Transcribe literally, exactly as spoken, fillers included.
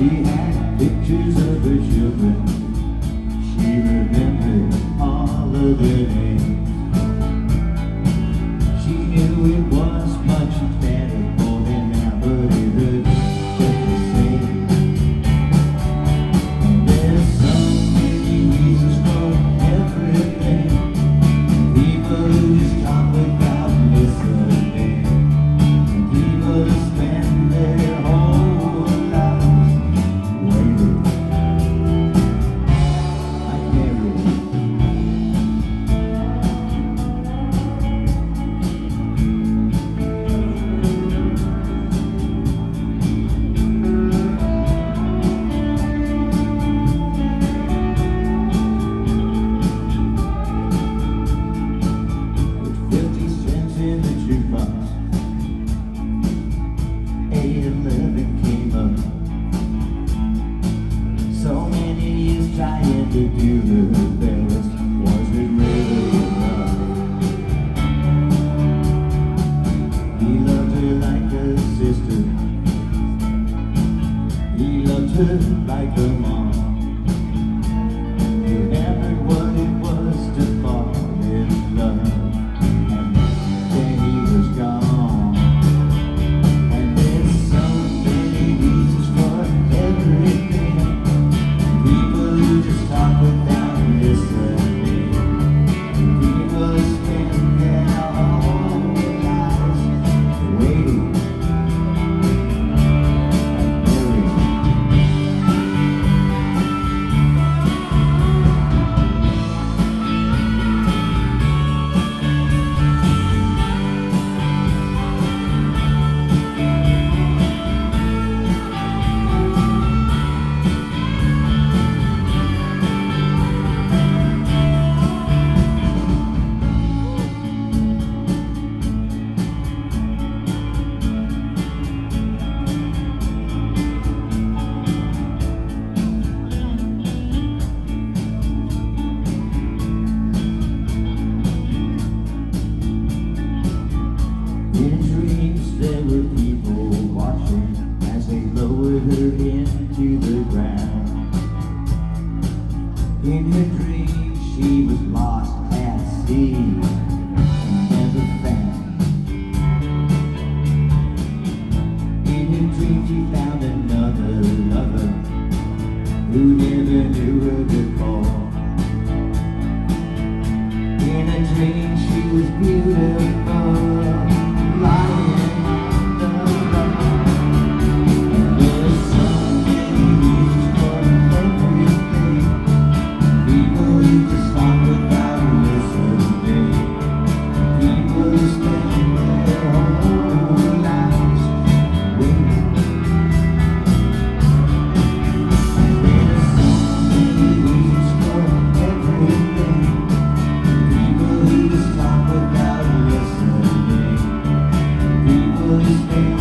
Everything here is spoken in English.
She had pictures of her children. She remembered all of their names. She knew it was much better for them now, but it hurt just the same. And there's so many reasons for everything. People who just talk without listening. And people who spend their whole lives waiting. Like Mary. Fifty cents in the jukebox, eight eleven came up. So many years trying to do her best, was it really enough? He loved her like a sister, he loved her like a mom. He remembered what it was to fall in love. Then he was gone. And there's so many reasons for everything. People who just talk without listening. People who spend their whole lives waiting. Like Mary. In dreams there were people watching as they lowered her into the ground. In her dreams she was lost at sea and never found. In her dreams she found another lover who never knew her before. In a dream she was beautiful, lying on the road. And there's so many reasons for everything. People who just talk without listening. People who spend their whole lives waiting. And there's so many reasons for everything. People who just talk without listening. People who spend